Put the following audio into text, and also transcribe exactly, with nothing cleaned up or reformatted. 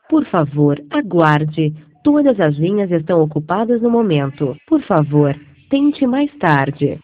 Por favor, aguarde. Todas as linhas estão ocupadas no momento. Por favor, tente mais tarde.